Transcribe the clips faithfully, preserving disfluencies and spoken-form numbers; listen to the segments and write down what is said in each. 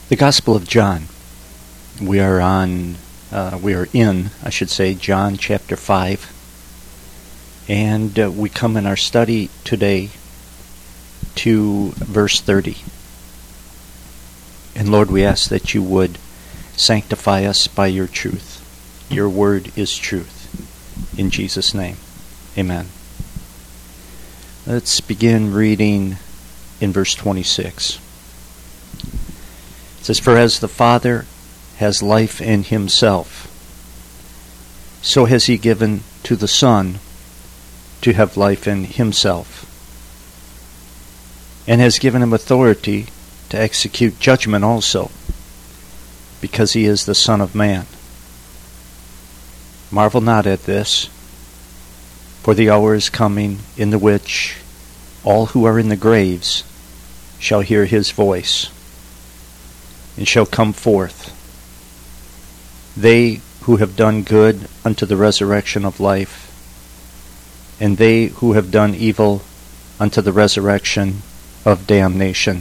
The Gospel of John. We are on, uh, we are in, I should say, John chapter five. And uh, we come in our study today to verse thirty. And Lord, we ask that you would sanctify us by your truth. Your word is truth. In Jesus' name, amen. Let's begin reading in verse twenty-six. It says, "For as the Father has life in himself, so has he given to the Son to have life in himself, and has given him authority to execute judgment also, because he is the Son of Man. Marvel not at this, for the hour is coming in the which all who are in the graves shall hear his voice, and shall come forth, they who have done good unto the resurrection of life, and they who have done evil unto the resurrection of damnation.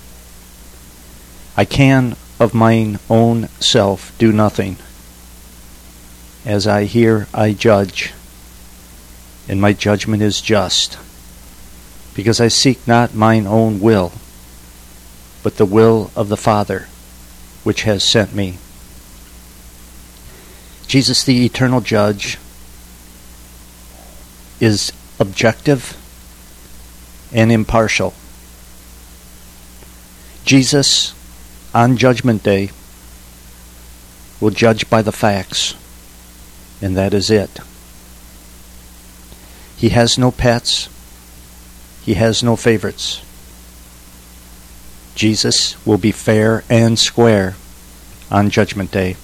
I can of mine own self do nothing. As I hear, I judge, and my judgment is just, because I seek not mine own will, but the will of the Father, which has sent me." Jesus, the eternal judge, is objective and impartial. Jesus, on Judgment Day, will judge by the facts, and that is it. He has no pets. He has no favorites. Jesus will be fair and square on Judgment Day.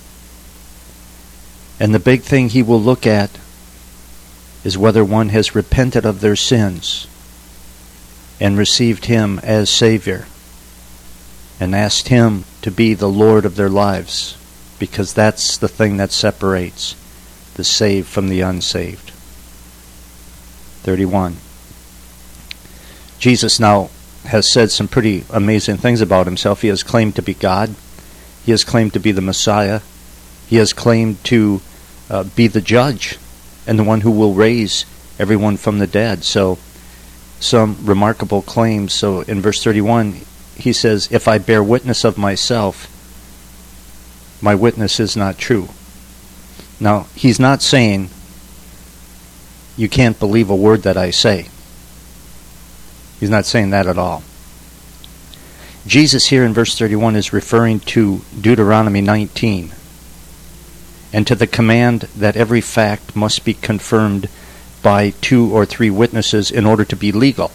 And the big thing he will look at is whether one has repented of their sins and received him as Savior and asked him to be the Lord of their lives, because that's the thing that separates the saved from the unsaved. thirty-one. Jesus now has said some pretty amazing things about himself. He has claimed to be God. He has claimed to be the Messiah. He has claimed to uh, be the judge and the one who will raise everyone from the dead. So, some remarkable claims. So, in verse thirty-one, he says, "If I bear witness of myself, my witness is not true." Now, he's not saying you can't believe a word that I say. He's not saying that at all. Jesus here in verse thirty-one is referring to Deuteronomy nineteen and to the command that every fact must be confirmed by two or three witnesses in order to be legal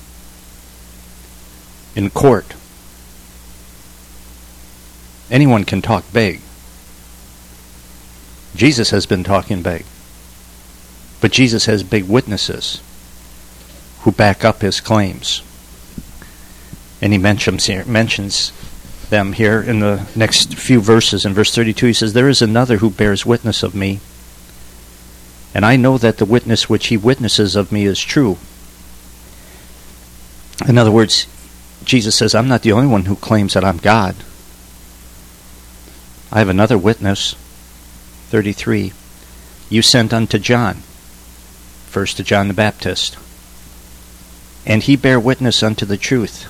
in court. Anyone can talk big. Jesus has been talking big. But Jesus has big witnesses who back up his claims. And he mentions here, mentions them here in the next few verses. In verse thirty-two, he says, "There is another who bears witness of me, and I know that the witness which he witnesses of me is true." In other words, Jesus says, I'm not the only one who claims that I'm God. I have another witness. thirty-three, "You sent unto John," first to John the Baptist, "and he bare witness unto the truth."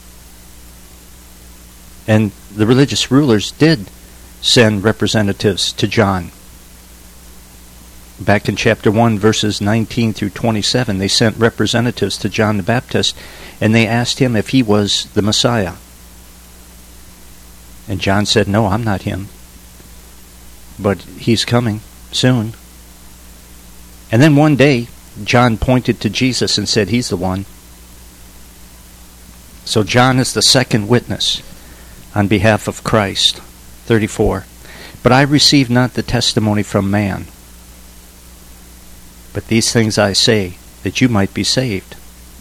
And the religious rulers did send representatives to John. Back in chapter one, verses nineteen through twenty-seven, they sent representatives to John the Baptist, and they asked him if he was the Messiah. And John said, "No, I'm not him. But he's coming soon." And then one day, John pointed to Jesus and said, "He's the one." So John is the second witness on behalf of Christ. thirty-four, "But I receive not the testimony from man. But these things I say, that you might be saved."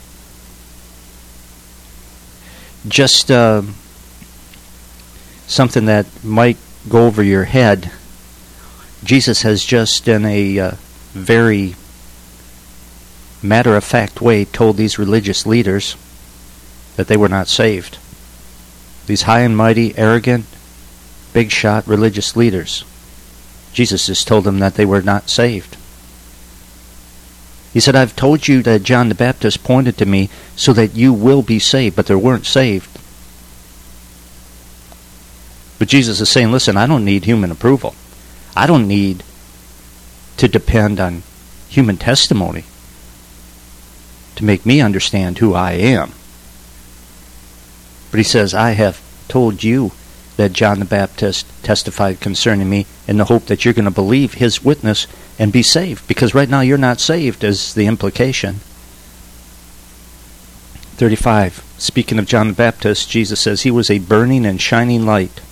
Just uh, something that might go over your head. Jesus has just, in a uh, very matter-of-fact way, told these religious leaders that they were not saved. These high and mighty, arrogant, big shot religious leaders. Jesus just told them that they were not saved. He said, I've told you that John the Baptist pointed to me so that you will be saved, but they weren't saved. But Jesus is saying, listen, I don't need human approval. I don't need to depend on human testimony to make me understand who I am. But he says, I have told you that John the Baptist testified concerning me in the hope that you're going to believe his witness and be saved. Because right now you're not saved is the implication. thirty-five. Speaking of John the Baptist, Jesus says he was a burning and shining light.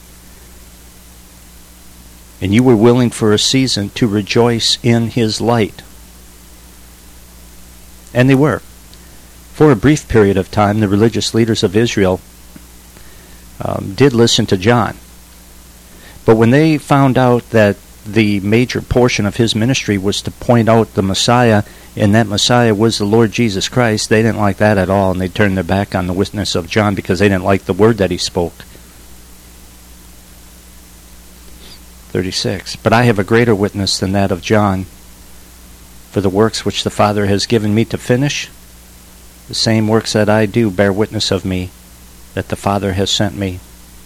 And you were willing for a season to rejoice in his light. And they were. For a brief period of time, the religious leaders of Israel um, did listen to John. But when they found out that the major portion of his ministry was to point out the Messiah, and that Messiah was the Lord Jesus Christ, they didn't like that at all, and they turned their back on the witness of John because they didn't like the word that he spoke. thirty-six. But I have a greater witness than that of John, for the works which the Father has given me to finish, the same works that I do bear witness of me, that the Father has sent me.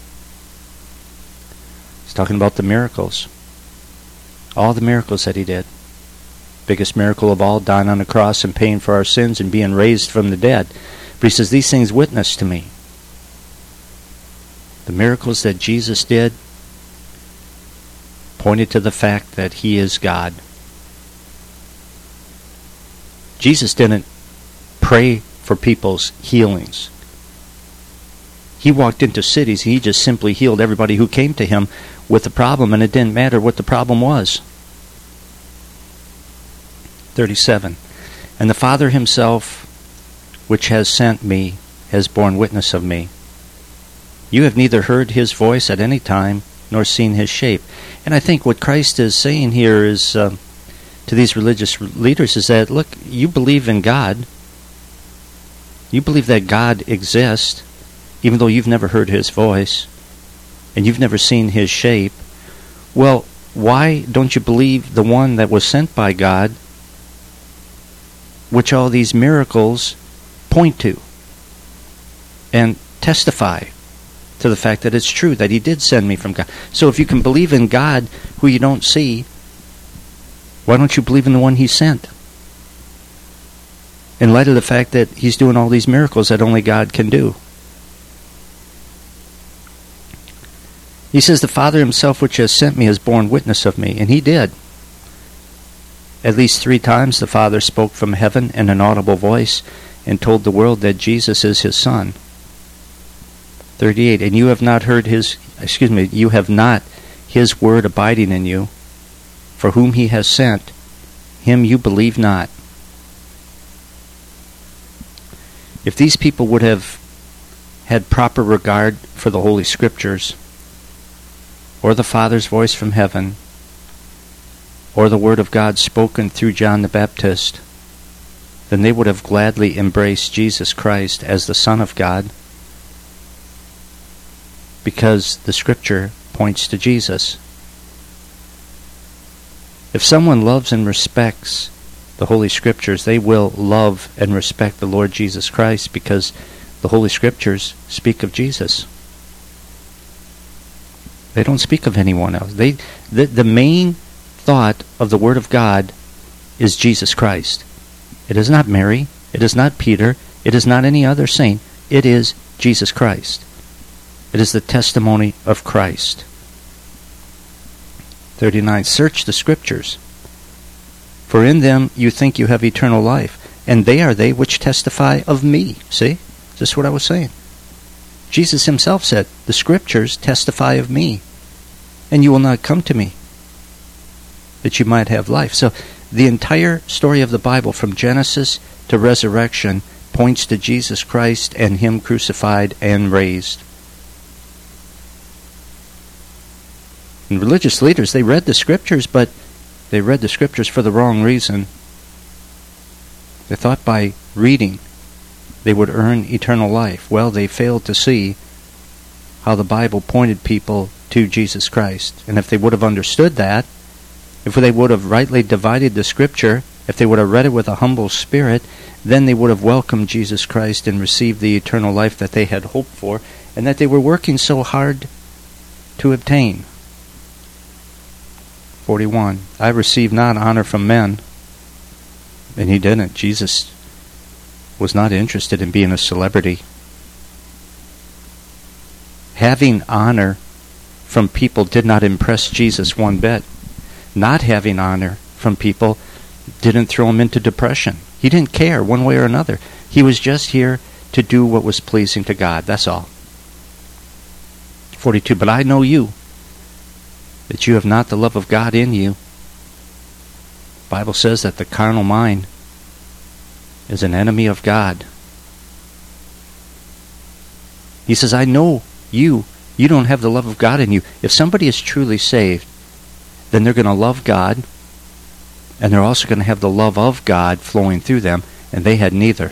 He's talking about the miracles. All the miracles that he did. Biggest miracle of all, dying on the cross and paying for our sins and being raised from the dead. But he says, these things witness to me. The miracles that Jesus did pointed to the fact that he is God. Jesus didn't pray for people's healings. He walked into cities and he just simply healed everybody who came to him with a problem, and it didn't matter what the problem was. thirty-seven. And the Father himself, which has sent me, has borne witness of me. You have neither heard his voice at any time, nor seen his shape. And I think what Christ is saying here is uh, to these religious leaders is that, look, you believe in God. You believe that God exists, even though you've never heard his voice, and you've never seen his shape. Well, why don't you believe the one that was sent by God, which all these miracles point to and testify to the fact that it's true, that he did send me from God? So if you can believe in God who you don't see, why don't you believe in the one he sent? In light of the fact that he's doing all these miracles that only God can do. He says, the Father himself which has sent me has borne witness of me. And he did. At least three times the Father spoke from heaven in an audible voice and told the world that Jesus is his Son. thirty-eight. And you have not heard his, excuse me, you have not his word abiding in you. For whom he has sent, him you believe not. If these people would have had proper regard for the Holy Scriptures, or the Father's voice from heaven, or the Word of God spoken through John the Baptist, then they would have gladly embraced Jesus Christ as the Son of God, because the Scripture points to Jesus. If someone loves and respects the Holy Scriptures, they will love and respect the Lord Jesus Christ, because the Holy Scriptures speak of Jesus. They don't speak of anyone else. They, the, the main thought of the Word of God is Jesus Christ. It is not Mary. It is not Peter. It is not any other saint. It is Jesus Christ. It is the testimony of Christ. thirty-nine. Search the Scriptures, for in them you think you have eternal life, and they are they which testify of me. See? This is what I was saying. Jesus himself said, the Scriptures testify of me, and you will not come to me, that you might have life. So the entire story of the Bible, from Genesis to resurrection, points to Jesus Christ and him crucified and raised. And religious leaders, they read the Scriptures, but they read the Scriptures for the wrong reason. They thought by reading they would earn eternal life. Well, they failed to see how the Bible pointed people to Jesus Christ. And if they would have understood that, if they would have rightly divided the Scripture, if they would have read it with a humble spirit, then they would have welcomed Jesus Christ and received the eternal life that they had hoped for and that they were working so hard to obtain. forty-one. I receive not honor from men. And he didn't. Jesus was not interested in being a celebrity. Having honor from people did not impress Jesus one bit. Not having honor from people didn't throw him into depression. He didn't care one way or another. He was just here to do what was pleasing to God. That's all. forty-two. But I know you, that you have not the love of God in you. The Bible says that the carnal mind is an enemy of God. He says, I know you. You don't have the love of God in you. If somebody is truly saved, then they're going to love God, and they're also going to have the love of God flowing through them, and they had neither.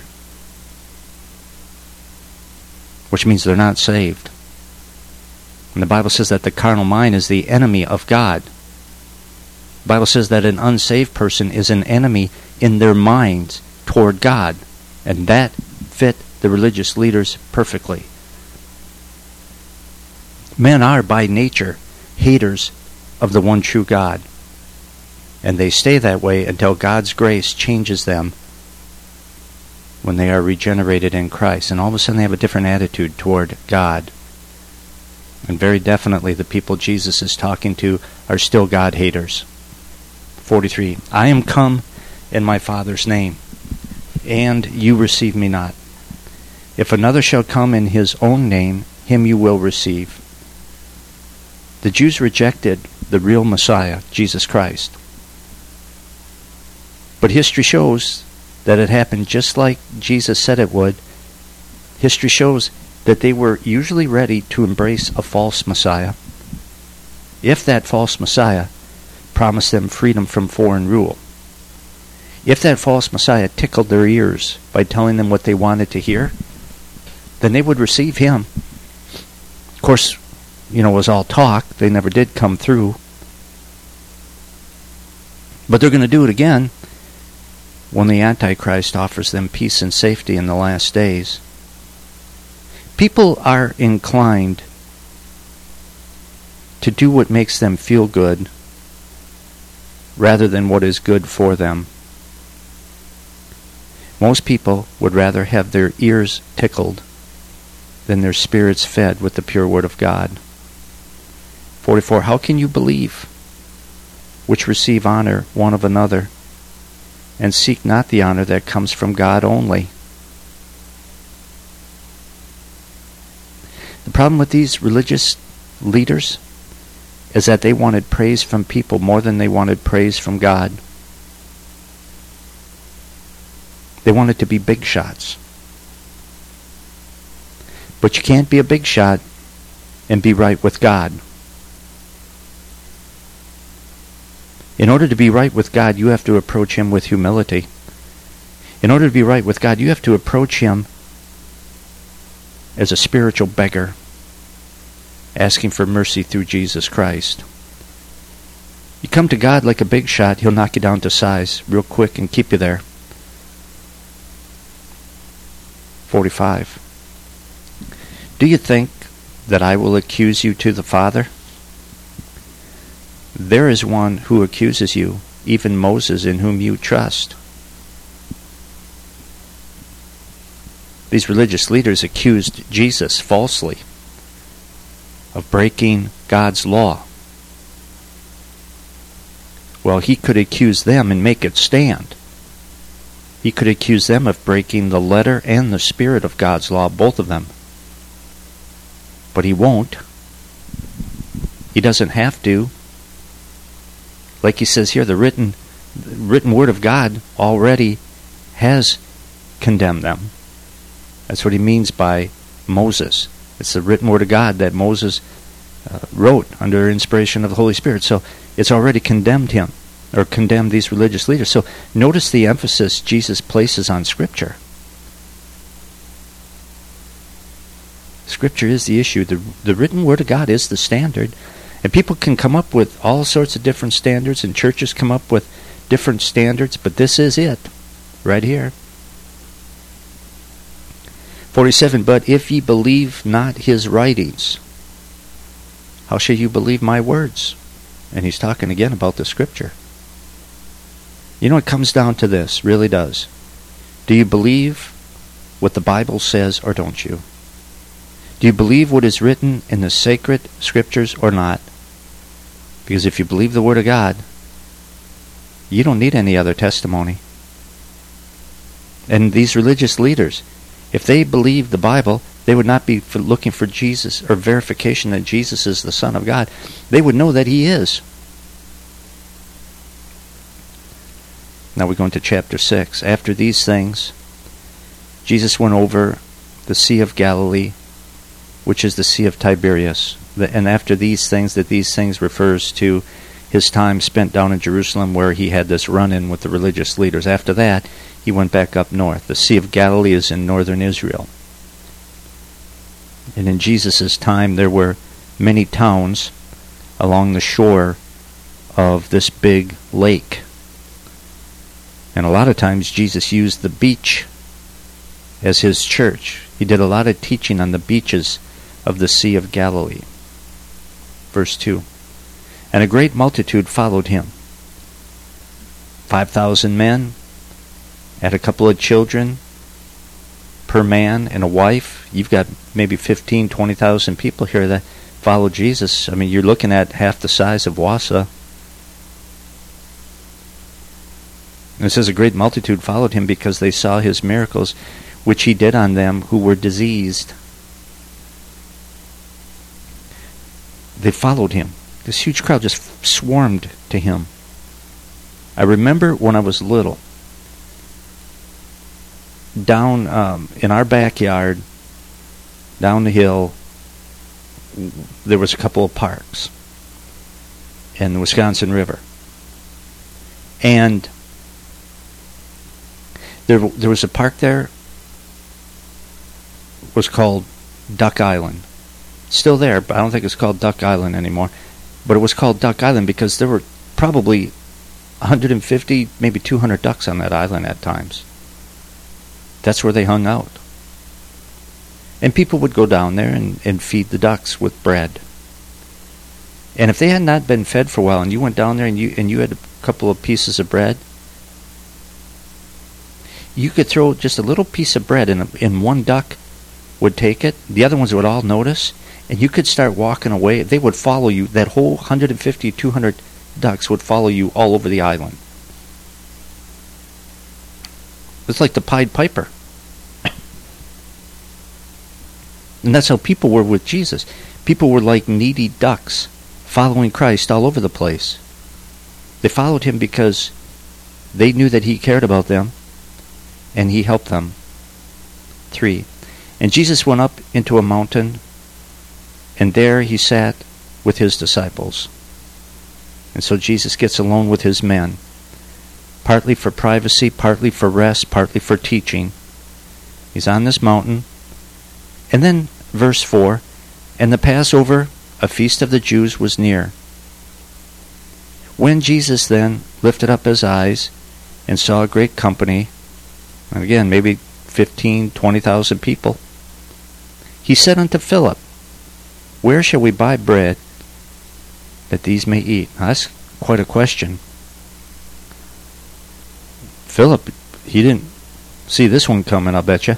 Which means they're not saved. And the Bible says that the carnal mind is the enemy of God. The Bible says that an unsaved person is an enemy in their minds toward God. And that fit the religious leaders perfectly. Men are by nature haters of the one true God. And they stay that way until God's grace changes them when they are regenerated in Christ. And all of a sudden they have a different attitude toward God. And very definitely the people Jesus is talking to are still God haters. forty-three. I am come in my Father's name, and you receive me not. If another shall come in his own name, him you will receive. The Jews rejected the real Messiah, Jesus Christ. But history shows that it happened just like Jesus said it would. History shows that they were usually ready to embrace a false Messiah if that false Messiah promised them freedom from foreign rule. If that false Messiah tickled their ears by telling them what they wanted to hear, then they would receive him. Of course, you know, it was all talk. They never did come through. But they're going to do it again when the Antichrist offers them peace and safety in the last days. People are inclined to do what makes them feel good rather than what is good for them. Most people would rather have their ears tickled than their spirits fed with the pure word of God. forty-four. How can you believe, which receive honor one of another, and seek not the honor that comes from God only? The problem with these religious leaders is that they wanted praise from people more than they wanted praise from God. They wanted to be big shots. But you can't be a big shot and be right with God. In order to be right with God, you have to approach him with humility. In order to be right with God, you have to approach him as a spiritual beggar, asking for mercy through Jesus Christ. You come to God like a big shot, he'll knock you down to size real quick and keep you there. forty-five. Do you think that I will accuse you to the Father? There is one who accuses you, even Moses, in whom you trust. These religious leaders accused Jesus falsely of breaking God's law. Well, he could accuse them and make it stand. He could accuse them of breaking the letter and the spirit of God's law, both of them. But he won't. He doesn't have to. Like he says here, the written, the written word of God already has condemned them. That's what he means by Moses. It's the written word of God that Moses uh, wrote under inspiration of the Holy Spirit. So it's already condemned him, or condemned these religious leaders. So notice the emphasis Jesus places on Scripture. Scripture is the issue. The, the written Word of God is the standard. And people can come up with all sorts of different standards, and churches come up with different standards, but this is it, right here. forty-seven, but if ye believe not his writings, how shall you believe my words? And he's talking again about the Scripture. You know, it comes down to this, really does. Do you believe what the Bible says or don't you? Do you believe what is written in the sacred Scriptures or not? Because if you believe the Word of God, you don't need any other testimony. And these religious leaders, if they believed the Bible, they would not be for looking for Jesus or verification that Jesus is the Son of God. They would know that he is. Now we go into chapter six. After these things, Jesus went over the Sea of Galilee, which is the Sea of Tiberias. And after these things, that these things refers to his time spent down in Jerusalem where he had this run-in with the religious leaders. After that, he went back up north. The Sea of Galilee is in northern Israel. And in Jesus' time, there were many towns along the shore of this big lake. And a lot of times Jesus used the beach as his church. He did a lot of teaching on the beaches of the Sea of Galilee. Verse two. And a great multitude followed him. Five thousand men, had a couple of children per man and a wife. You've got maybe fifteen, twenty thousand people here that follow Jesus. I mean, you're looking at half the size of Wausau. And it says a great multitude followed him because they saw his miracles, which he did on them who were diseased. They followed him. This huge crowd just swarmed to him. I remember when I was little, down um, in our backyard, down the hill, there was a couple of parks in the Wisconsin River. And there, there was a park there, was called Duck Island. Still there, but I don't think it's called Duck Island anymore. But it was called Duck Island because there were probably one hundred fifty, maybe two hundred ducks on that island at times. That's where they hung out. And people would go down there and, and feed the ducks with bread. And if they had not been fed for a while and you went down there and you and you had a couple of pieces of bread, you could throw just a little piece of bread and, and one duck would take it. The other ones would all notice. And you could start walking away. They would follow you. That whole one hundred fifty, two hundred ducks would follow you all over the island. It's like the Pied Piper. And that's how people were with Jesus. People were like needy ducks following Christ all over the place. They followed him because they knew that he cared about them and he helped them. Three. And Jesus went up into a mountain, and there he sat with his disciples. And so Jesus gets alone with his men, partly for privacy, partly for rest, partly for teaching. He's on this mountain. And then, verse four, and the Passover, a feast of the Jews, was near. When Jesus then lifted up his eyes and saw a great company, and again, maybe fifteen, twenty thousand people, he said unto Philip, where shall we buy bread that these may eat? Now, that's quite a question. Philip, he didn't see this one coming, I'll bet you.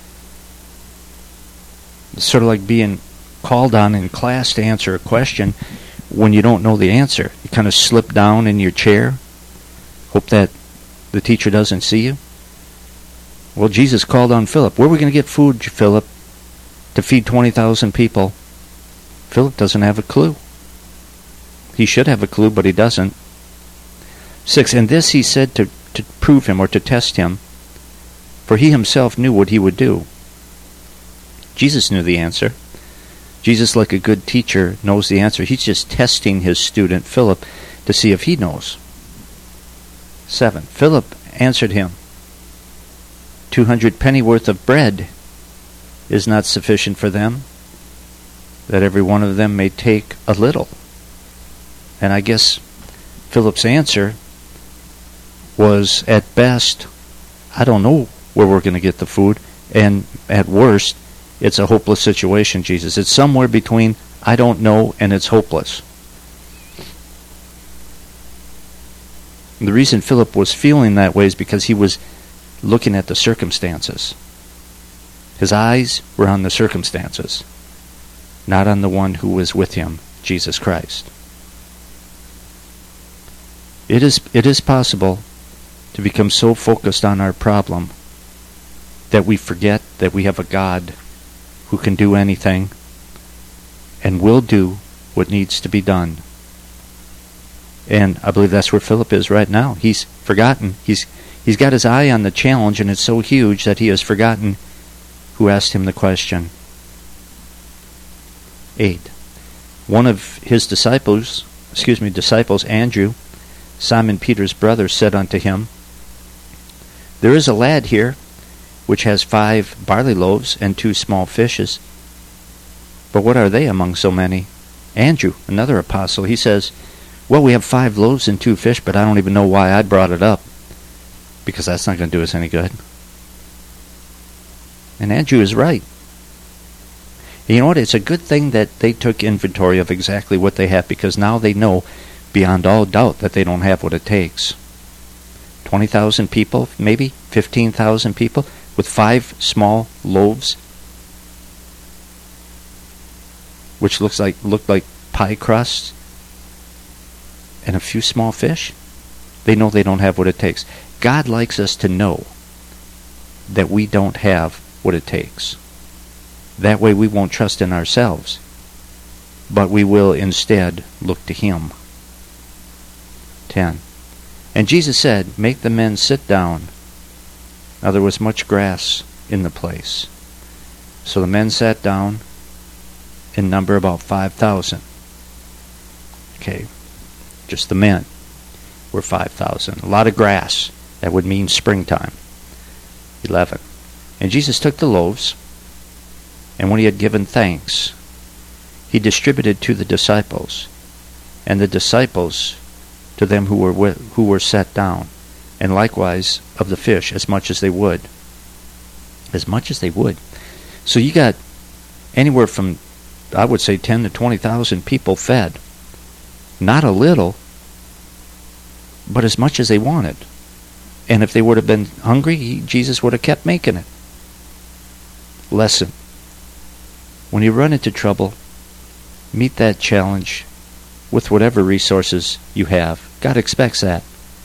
It's sort of like being called on in class to answer a question when you don't know the answer. You kind of slip down in your chair, hope that the teacher doesn't see you. Well, Jesus called on Philip. Where are we going to get food, Philip, to feed twenty thousand people? Philip doesn't have a clue. He should have a clue, but he doesn't. Six, and this he said to, to prove him or to test him, for he himself knew what he would do. Jesus knew the answer. Jesus, like a good teacher, knows the answer. He's just testing his student, Philip, to see if he knows. Seven, Philip answered him, two hundred pennyworth of bread is not sufficient for them, that every one of them may take a little. And I guess Philip's answer was, at best, I don't know where we're going to get the food, and at worst, it's a hopeless situation, Jesus. It's somewhere between I don't know and it's hopeless. And the reason Philip was feeling that way is because he was looking at the circumstances. His eyes were on the circumstances, not on the one who was with him, Jesus Christ. It is, it is possible to become so focused on our problem that we forget that we have a God who can do anything and will do what needs to be done. And I believe that's where Philip is right now. He's forgotten. He's he's got his eye on the challenge, and it's so huge that he has forgotten who asked him the question. Eight. One of his disciples, excuse me, disciples, Andrew, Simon Peter's brother, said unto him, There is a lad here which has five barley loaves and two small fishes. But what are they among so many? Andrew, another apostle, he says, Well, we have five loaves and two fish, but I don't even know why I brought it up, because that's not going to do us any good. And Andrew is right. And you know what? It's a good thing that they took inventory of exactly what they have, because now they know beyond all doubt that they don't have what it takes. twenty thousand people, maybe fifteen thousand people, with five small loaves, which looks like look like pie crusts, and a few small fish. They know they don't have what it takes. God likes us to know that we don't have what it takes. That way we won't trust in ourselves, but we will instead look to Him. ten. And Jesus said, Make the men sit down. Now there was much grass in the place. So the men sat down, in number about five thousand. Okay, just the men were five thousand. A lot of grass. That would mean springtime. eleven. And Jesus took the loaves, and when he had given thanks, he distributed to the disciples, and the disciples to them who were with, who were set down, and likewise of the fish, as much as they would. As much as they would. So you got anywhere from, I would say, ten to twenty thousand people fed. Not a little, but as much as they wanted. And if they would have been hungry, he, Jesus would have kept making it. Lesson. When you run into trouble, meet that challenge with whatever resources you have. God expects that.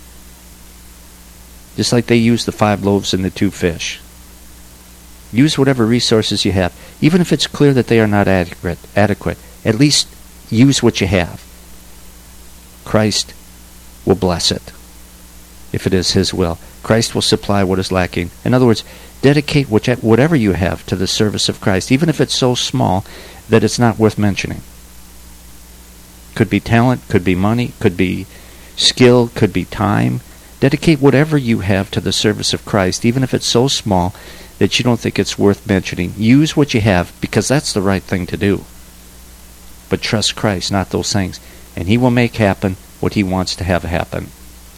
Just like they used the five loaves and the two fish. Use whatever resources you have. Even if it's clear that they are not adequate, adequate, at least use what you have. Christ will bless it, if it is His will. Christ will supply what is lacking. In other words, dedicate whatever you have to the service of Christ, even if it's so small that it's not worth mentioning. Could be talent, could be money, could be skill, could be time. Dedicate whatever you have to the service of Christ, even if it's so small that you don't think it's worth mentioning. Use what you have, because that's the right thing to do. But trust Christ, not those things, and He will make happen what He wants to have happen.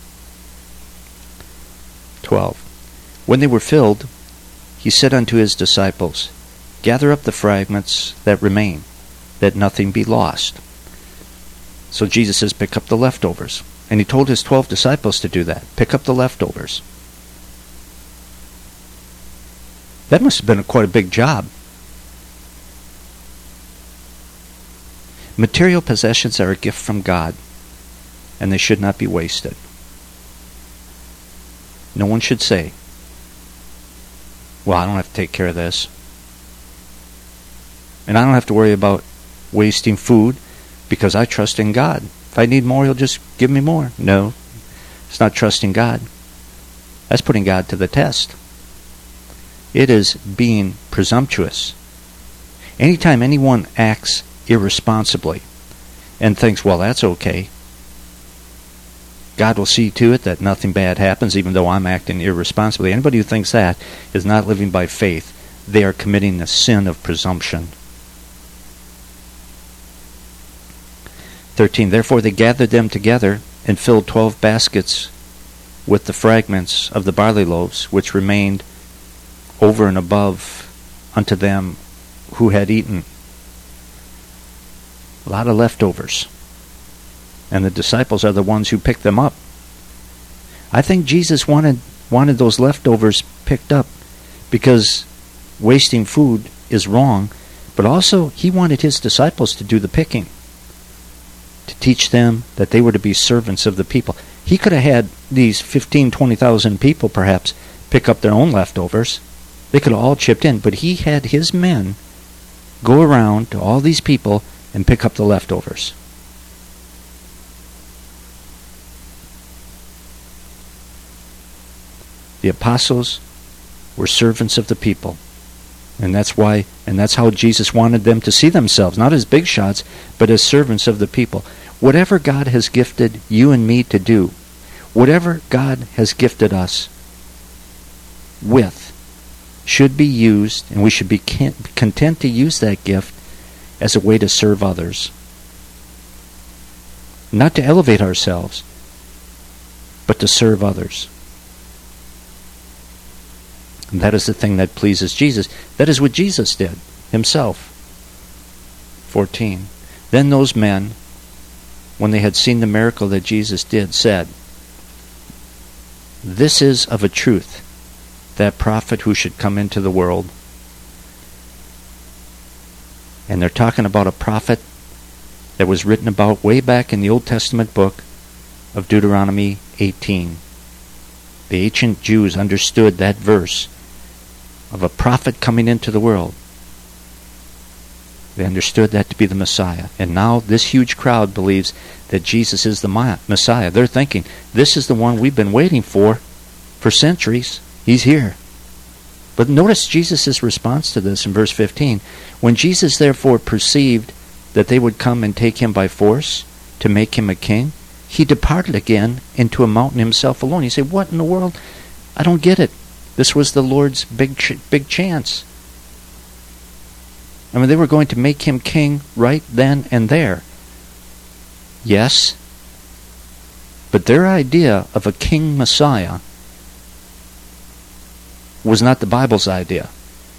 twelve. When they were filled, He said unto His disciples, Gather up the fragments that remain, that nothing be lost. So Jesus says, pick up the leftovers. And He told His twelve disciples to do that. Pick up the leftovers. That must have been a, quite a big job. Material possessions are a gift from God, and they should not be wasted. No one should say, well, I don't have to take care of this. And I don't have to worry about wasting food because I trust in God. If I need more, He'll just give me more. No, it's not trusting God. That's putting God to the test. It is being presumptuous. Anytime anyone acts irresponsibly and thinks, well, that's okay, God will see to it that nothing bad happens even though I'm acting irresponsibly. Anybody who thinks that is not living by faith. They are committing the sin of presumption. thirteen, therefore they gathered them together and filled twelve baskets with the fragments of the barley loaves, which remained over and above unto them who had eaten. A lot of leftovers. And the disciples are the ones who picked them up. I think Jesus wanted wanted those leftovers picked up because wasting food is wrong, but also he wanted his disciples to do the picking, to teach them that they were to be servants of the people. He could have had these fifteen, twenty thousand people perhaps pick up their own leftovers. They could have all chipped in, but he had his men go around to all these people and pick up the leftovers. The apostles were servants of the people. And that's why, and that's how Jesus wanted them to see themselves, not as big shots, but as servants of the people. Whatever God has gifted you and me to do, whatever God has gifted us with, should be used, and we should be content to use that gift as a way to serve others. Not to elevate ourselves, but to serve others. And that is the thing that pleases Jesus. That is what Jesus did himself. fourteen. Then those men, when they had seen the miracle that Jesus did, said, this is of a truth that prophet who should come into the world. And they're talking about a prophet that was written about way back in the Old Testament book of Deuteronomy eighteen. The ancient Jews understood that verse of a prophet coming into the world. They understood that to be the Messiah. And now this huge crowd believes that Jesus is the Messiah. They're thinking, this is the one we've been waiting for for centuries. He's here. But notice Jesus' response to this in verse fifteen. When Jesus therefore perceived that they would come and take him by force to make him a king, he departed again into a mountain himself alone. You say, what in the world? I don't get it. This was the Lord's big ch- big chance. I mean, they were going to make him king right then and there. Yes, but their idea of a king Messiah was not the Bible's idea.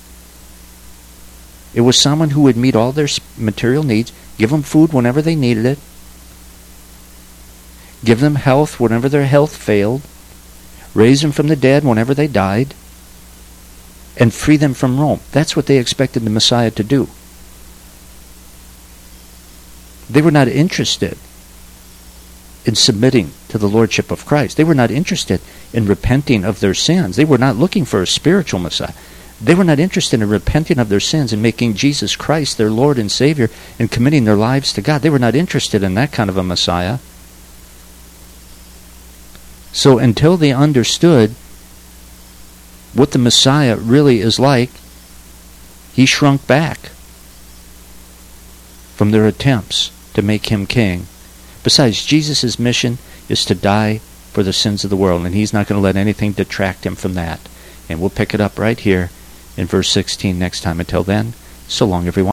It was someone who would meet all their material needs, give them food whenever they needed it, give them health whenever their health failed, raise them from the dead whenever they died, and free them from Rome. That's what they expected the Messiah to do. They were not interested in submitting to the Lordship of Christ. They were not interested in repenting of their sins. They were not looking for a spiritual Messiah. They were not interested in repenting of their sins and making Jesus Christ their Lord and Savior and committing their lives to God. They were not interested in that kind of a Messiah. So until they understood what the Messiah really is like, he shrunk back from their attempts to make him king. Besides, Jesus' mission is to die for the sins of the world, and he's not going to let anything detract him from that. And we'll pick it up right here in verse sixteen next time. Until then, so long, everyone.